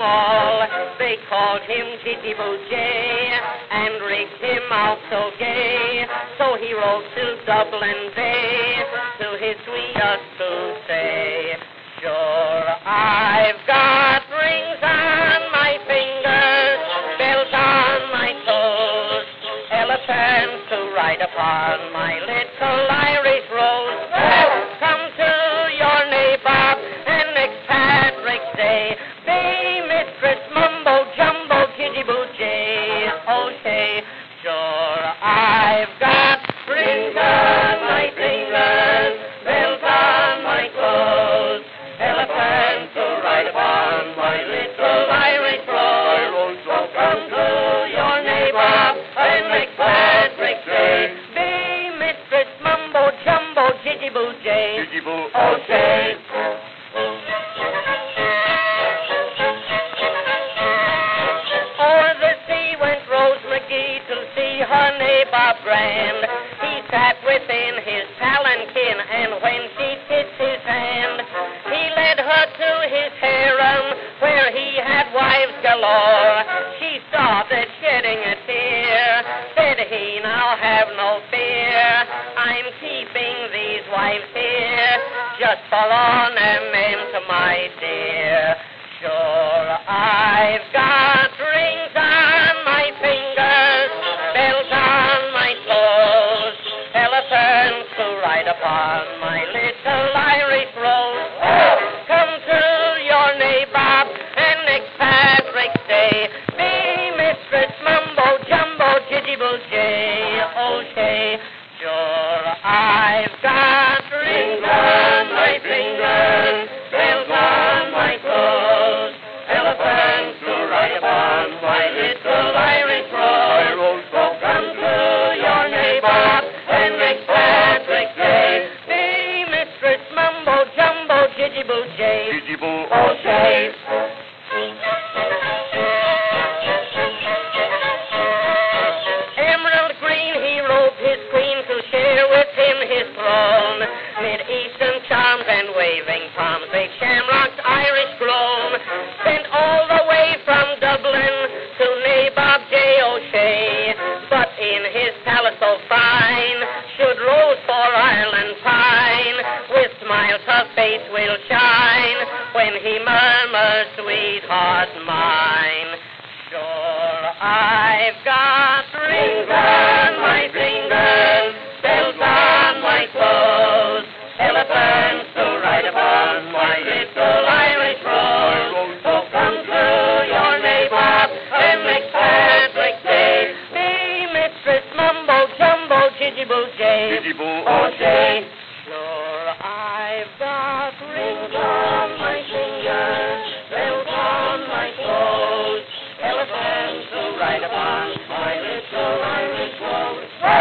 all. They called him Jitty Boo Jay and rigged him out so gay. So he rode to Dublin Bay to his sweetheart to say, sure, I've got rings on my fingers, bells on my toes, elephants to ride upon my little Irish rose. Oh, come to your nabob and next Patrick's Day, be Mistress Mumbo Jumbo Kitty Boo Jay. Oh, say, sure, I've got rings on my fingers, bells on my clothes, elephants to ride upon my little Irish rose. So come to your nabob and next Patrick's Day, be Mistress Mumbo Jumbo Jitty Boo Jay. Jitty Boo, oh, say. O'er the sea went Rose McGee to see her nabob grand. He sat within his palanquin, and when she kissed his hand, he led her to his harem, where he had wives galore. She started shedding a tear. Said he, now have no fear, I'm keeping these wives here, just for ornament, my dear. Sure, I've got rings on my fingers, bells on my toes, elephants to ride upon my little Irish rose. Oh, come to your nabob and next Patrick's Day, be Mistress Mumbo Jumbo Jitty Boo Jay. Oh, say, sure, I've got rings on my fingers, bells on my toes, elephants to ride upon my little Irish rose. So come to your nabob and next Patrick's Day, be Mistress Mumbo Jumbo Jitty Boo Jay. Jitty Boo, oh, say. Emerald green, he robed his queen to share with him his throne. Mid-Eastern charms and waving palms, they shamrocked Irish gloam. Sent all the way from Dublin to nabob J. O'Shea. But in his palace so fine should Rose for Ireland pine. With smiles her face will shine when he murmurs, sweetheart mine. Sure, I've got rings on my fingers, bells on my clothes, elephants to ride upon my little Irish rose. So come to your nabob and next Patrick's Day, be Mistress Mumbo Jumbo Jitty Boo Jay. Jitty Boo, oh, say. Sure, I've got rings on my fingers, bells on my clothes, elephants to ride upon my little Irish rose.